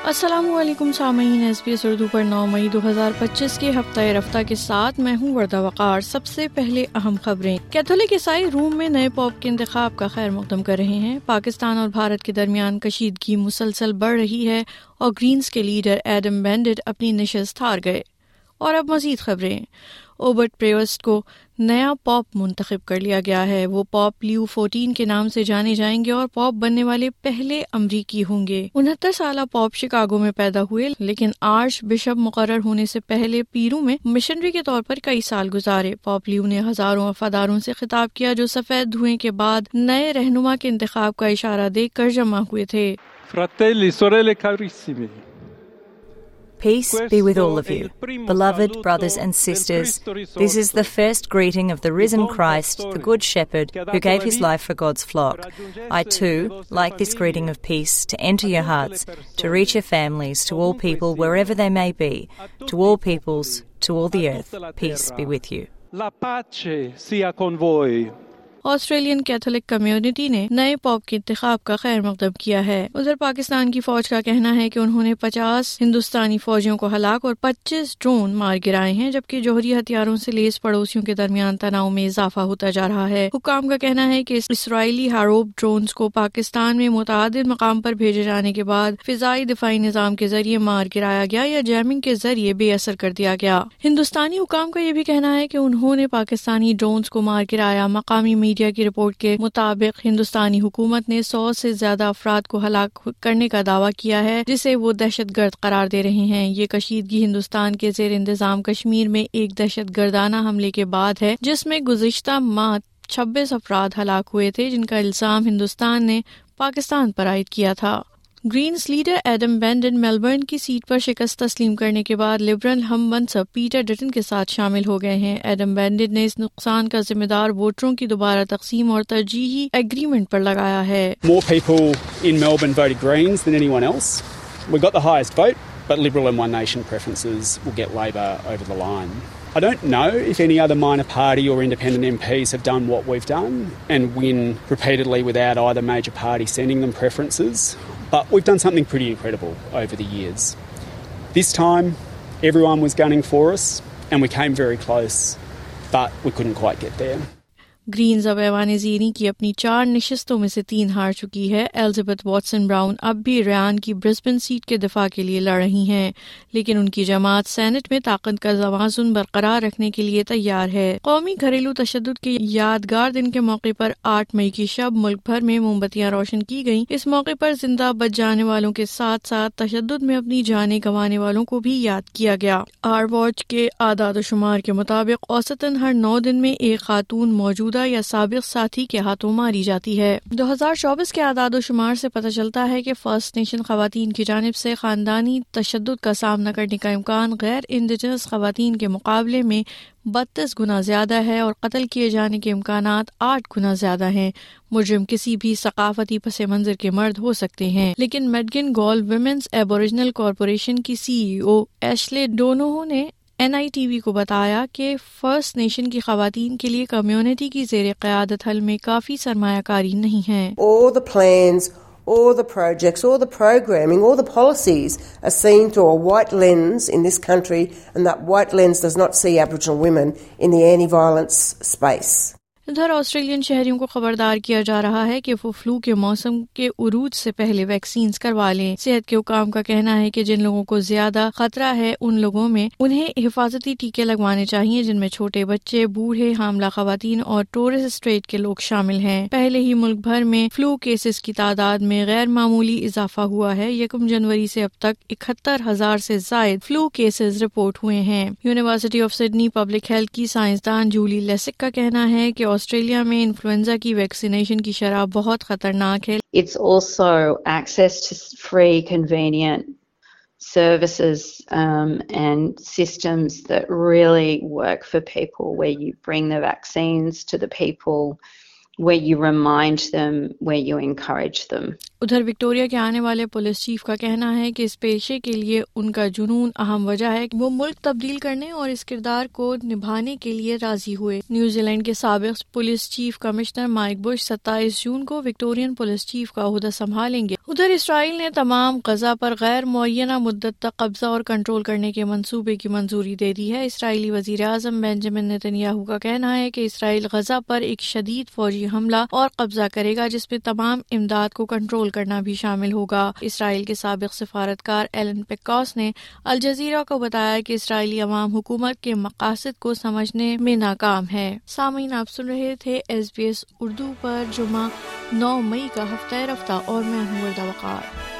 अस्सलामुअलैकुम सामीन, SBS उर्दू पर 9 मई 2025 के हफ्ता रफ्ता के साथ मैं हूँ वर्दा वकार। सबसे पहले अहम खबरें। कैथोलिक ईसाई रोम में नए पोप के इंतखाब का खैर मकदम कर रहे हैं। पाकिस्तान और भारत के दरमियान कशीदगी मुसलसल बढ़ रही है और ग्रीन्स के लीडर एडम बेंडिट अपनी नशिस्त हार गए। और अब मजीद खबरें। ओबर्ट प्रेवस्ट को नया पॉप मुंतखब कर लिया गया है। वो पॉप लियो 14 के नाम से जाने जाएंगे और पॉप बनने वाले पहले अमरीकी होंगे। 69 साल पॉप शिकागो में पैदा हुए, लेकिन आर्च बिशप मुकर्रर होने से पहले पीरू में मिशनरी के तौर पर कई साल गुजारे। पॉप लियो ने हजारों वफादारों से खिताब किया जो सफेद धुएं के बाद नए रहनुमा के इंतखाब का इशारा देकर जमा हुए थे। Fratelli, sorelle carissimi. Peace be with all of you. Beloved brothers and sisters, this is the first greeting of the risen Christ, the Good Shepherd, who gave his life for God's flock. I too, like this greeting of peace, to enter your hearts, to reach your families, to all people, wherever they may be, to all peoples, to all the earth. Peace be with you. La pace sia con voi. Australian Catholic community ने नए pop के इंतखाब का खैर मकदम किया है। उधर पाकिस्तान की फौज का कहना है कि उन्होंने 50 हिंदुस्तानी फौजियों को हलाक और 25 ड्रोन मार गिराए हैं, जबकि जौहरी हथियारों से लैस पड़ोसियों के दरमियान तनाव में इजाफा होता जा रहा है। हुक्काम का कहना है कि इसराइली हारोब ड्रोन्स को पाकिस्तान में मुतादिद मकाम पर भेजे जाने के बाद फिजाई दिफाई निजाम के जरिए मार गिराया गया या जैमिंग के जरिए बेअसर कर दिया गया। हिंदुस्तानी हुक्काम का यह भी कहना है कि उन्होंने पाकिस्तानी ड्रोन्स को मार गिराया। मकामी मीडिया की रिपोर्ट के मुताबिक हिंदुस्तानी हुकूमत ने 100 से ज्यादा अफराद को हलाक करने का दावा किया है, जिसे वो दहशतगर्द करार दे रहे हैं। ये कशीदगी हिंदुस्तान के जेर इंतजाम कश्मीर में एक दहशतगर्दाना हमले के बाद है, जिसमें गुज़िश्ता माह 26 अफराद हलाक हुए थे, जिनका इल्जाम हिंदुस्तान ने पाकिस्तान पर आयद किया था। Greens leader Adam Bandt Melbourne की सीट पर शिकस्त तस्लीम करने के बाद लिबरल हम मनसब पीटर डटन के साथ शामिल हो गए हैं। एडम बेंडिट ने इस नुकसान का जिम्मेदार वोटरों की दोबारा तकसीम और तरजीही एग्रीमेंट पर लगाया है। More people in Melbourne voted Greens than anyone else. We got the highest vote, but Liberal and One Nation preferences will get Labor over the line. I don't know if any other minor party or independent MPs have done what we've done and win repeatedly without either major party sending them preferences. But we've done something pretty incredible over the years. This time, everyone was gunning for us, and we came very close, but we couldn't quite get there. Greens अब ऐवान ज़ीनी की अपनी 4 नशिस्तों में से 3 हार चुकी है। Elizabeth Watson brown अब भी रयान की ब्रिस्बेन सीट के दिफा के लिए लड़ रही हैं, लेकिन उनकी जमात सेनेट में ताकत का तवाज़ुन बरकरार रखने के लिए तैयार है। कौमी घरेलू तशद्दुद के यादगार दिन के मौके पर 8 मई की शब मुल्क भर में मोमबत्तियां रोशन की गईं। इस मौके पर जिंदा बच जाने वालों के साथ साथ तशद्दुद में अपनी जानें गंवाने वालों को भी याद किया गया। आर वॉच के आदाद शुमार के मुताबिक औसतन हर 9 दिन में एक खातून मौजूद या साबिक साथी के हाथों मारी जाती है। 2024 के आदाद शुमार से पता चलता है कि फर्स्ट नेशन खवातीन की जानिब से खानदानी तशद्दुद का सामना करने का इम्कान गैर इंडिजिनस खवातीन के मुकाबले में 32 गुना ज्यादा है और कत्ल किए जाने के इम्कानात 8 गुना ज्यादा हैं। मुजरिम किसी भी सकाफती पसे मंजर के मर्द हो सकते हैं, लेकिन Mudgin Gal women's Aboriginal corporation की CEO एशले डोनोहो ने NITV को बताया कि फर्स्ट नेशन की खवातीन के लिए कम्युनिटी की ज़ेरे क़यादत हल में काफ़ी सरमायाकारी नहीं है। All the plans, all the projects, all the programming, all the policies are seen through a white lens in this country, and that white lens does not see Aboriginal women in the anti-violence space. इधर Australian शहरियों को खबरदार किया जा रहा है कि वो फ्लू के मौसम के उरूज से पहले वैक्सीन करवा लें। सेहत के हुकाम का कहना है कि जिन लोगों को ज्यादा खतरा है उन लोगों में उन्हें हिफाजती टीके लगवाने चाहिए, जिनमें छोटे बच्चे, बूढ़े, हामला खवातीन और टोरेस स्ट्रेट के लोग शामिल हैं। पहले ही मुल्क भर में फ्लू केसेस की तादाद में गैर मामूली इजाफा हुआ है। 1 जनवरी से अब तक 71,000 से जायद फ्लू केसेस रिपोर्ट हुए हैं। University of Sydney public health की साइंसदान जूली लेसिक का कहना है कि ऑस्ट्रेलिया में इन्फ्लुएंजा की वैक्सीनेशन की शरह बहुत खतरनाक है। It's also access to free, convenient services and systems that really work for people, where you bring the vaccines to the people where you remind them, where you encourage them. उधर Victoria के आने वाले police chief का कहना है कि इस पेशे के लिए उनका जुनून अहम वजह है। वो मुल्क तब्दील करने और इस किरदार को निभाने के लिए राजी हुए। न्यूजीलैंड के साबिक police chief commissioner Mike Bush 27 जून को विक्टोरियन पुलिस चीफ का ओहदा संभालेंगे। उधर इसराइल ने तमाम गजा पर गैर मुअय्यना मुद्दत तक कब्जा और कंट्रोल करने के मंसूबे की मंजूरी दे दी है। इसराइली वजीर आजम बेंजामिन नेतन्याहू का कहना है कि इसराइल गजा पर एक शदीद फौजी हमला और कब्जा करेगा, जिसमें तमाम इमदाद को कंट्रोल करना भी शामिल होगा। इसराइल के साबिक सिफारतकार एलन पेक्कॉस ने अल जजीरा को बताया कि इसराइली अवाम हुकूमत के मकासद को समझने में नाकाम है। सामीन, आप सुन रहे थे SBS उर्दू पर जुमा 9 मई का हफ्ता रफ्ता और मैं हूं वर्दा वकार।